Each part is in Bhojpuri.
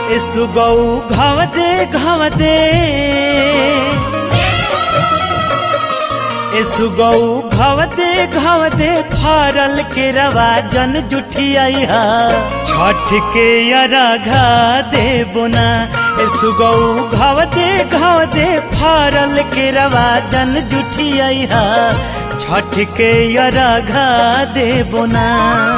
सुगौ घवदे घवदे सुगौ घवदे घवदे फरल के रवा जन जुठिया छठ के अरघा देबुना सुगौ घवदे घवदे फरल के रवा जन जुठिया छठ के अरघा देबुना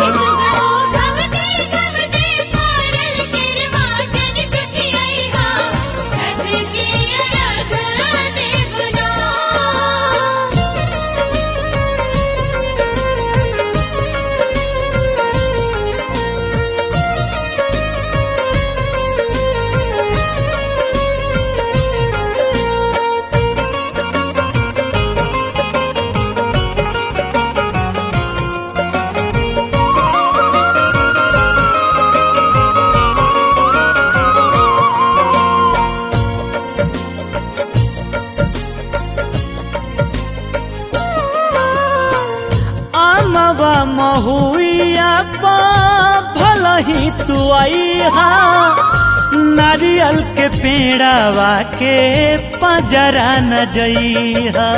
महुआ पा भला ही तू आईहा नारियल के पेड़ावा के पजरा न जइहा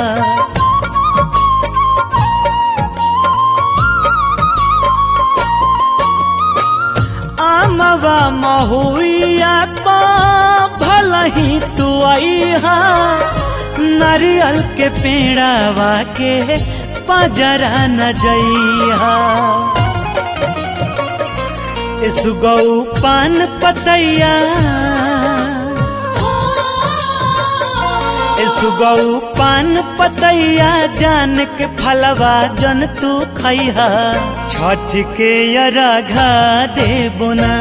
आमवा महुआ पा भला ही तू आईहा नारियल के पेड़ावा के पजरा न जइहा सुगौ पान पतैया सुगौ पान पतैया जान के फलवा जन तू खैहा छठ के अरघा देबुना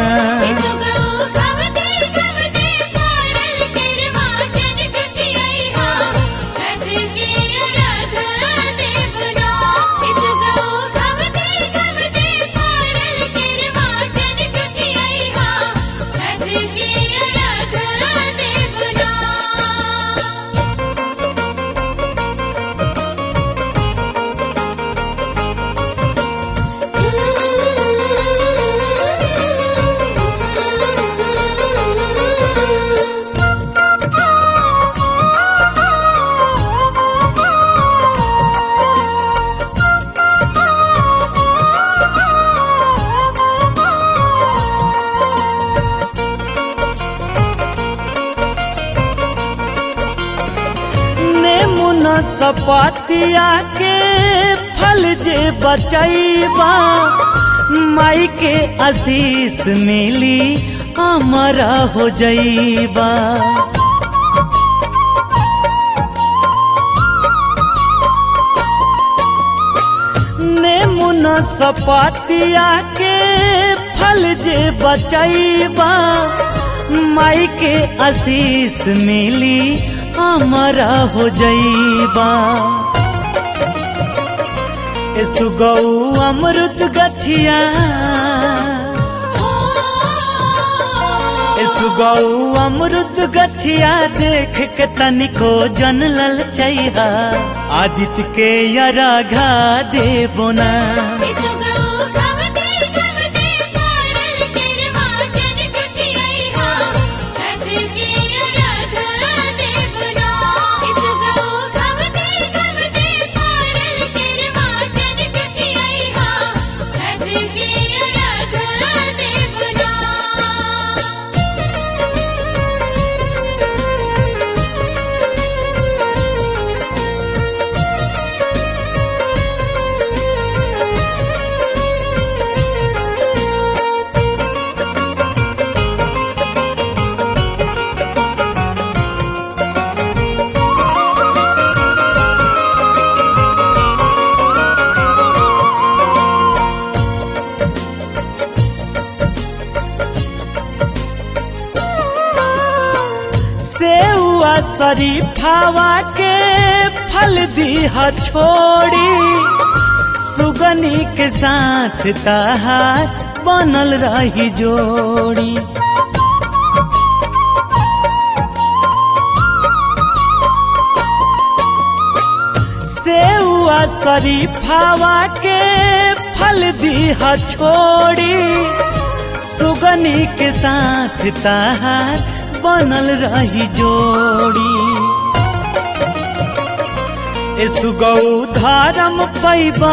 सपतिया के फल जे बचैबा माई के आशीष मिली अमर हो जइबा नेमुना सपतिया के फल जे बचैबा माई के आशीष मिली अमर हो जइबा सुगौ अमृत गछिया सुगौ अमृत गछिया देख के तनिको जन ललचैहा आदित्य के अरघा देबुना शरीफावा के फल दीहा छोड़ी सुगनी के साथ तहार बनल रही जोड़ी सेउआ शरीफावा के फल दीहा छोड़ी सुगनी के साथ ताहार बनल रही जोड़ी। ए सुगौ धर्म पैबा,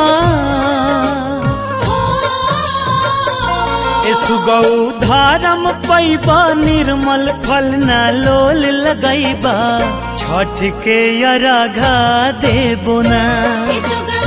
ए सुगौ धर्म पैबा, निर्मल फल ना लोल लगैबा, छठ के अरघा देबो ना।